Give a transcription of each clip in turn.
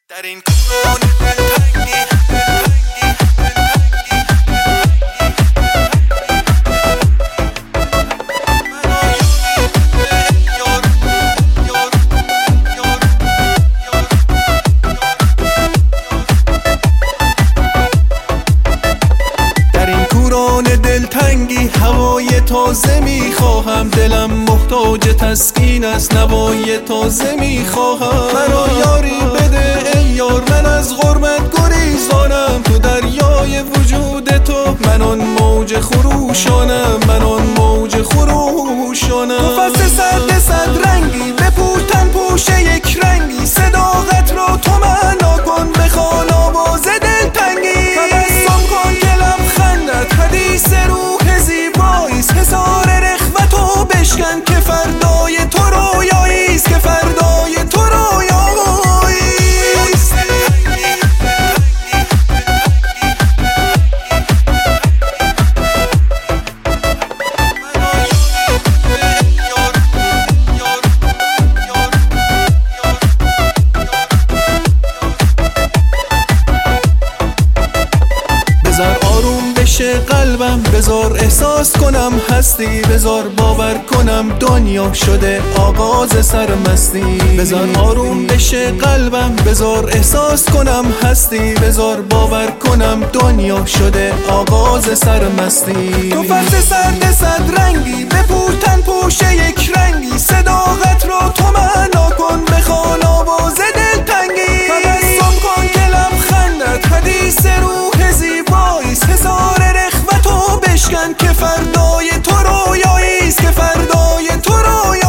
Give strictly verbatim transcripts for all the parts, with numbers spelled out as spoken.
در این کورون دلتنگی دلتنگی هوای تازه میخواهم، دلم محتاج تسکین است، نوای تازه میخواهم. مرا یاری بده ای یار، من از غربت گریزانم، تو دریای وجود تو من آن موج خروشانم، من آن موج خروشانم. تو فصل سرد صد رنگی بپوش تن پوش یک رنگی، صداقت را تو معنا کن بخوان آواز دلتنگی. تبسم کن که لبخندت حدیث روح زیباییست، حصار رخوتو بشکن که فردای تو رویاییست، که فردای تو رویاییست. بذار آروم بشه قلبم، بذار احساس کنم هستی، بذار باور کنم دنیا شده آغاز سرمستی. بذار آروم بشه قلبم، بذار احساس کنم هستی، بذار باور کنم دنیا شده آغاز سرمستی. تو فصل سرد صد رنگی بپوش تن پوش یک رنگی، صداقت را تو معنا کن بخوان آواز دلتنگی. تبسم کن که لبخندت حدیث روح زیباییست، حصار رخوتو بشکن که فردای تو رویاییست، که فردای تو رویاییست.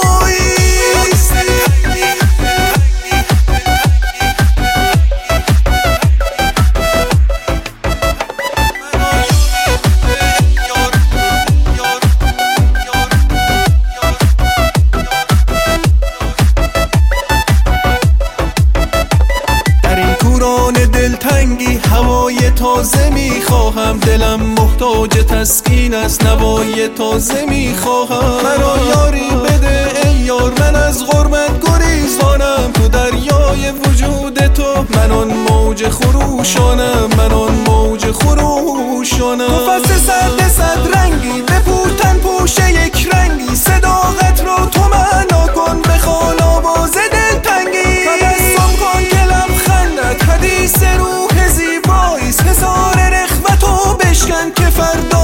دلتنگی هوای تازه میخواهم، دلم محتاج تسکین است، نوای تازه میخواهم. مرا یاری بده ای یار، من از غربت گریزانم، تو دریای وجود تو من آن موج خروشانم، من آن موج خروشانم. تو فصل سرد صد رنگی بپوش تن پوش یک رنگی، صداقت را تو معنا کن بخوان آواز دلتنگی. تبسم کن که لبخندت حدیث روح زیباییست، حصار رخوتو بشکن که فردا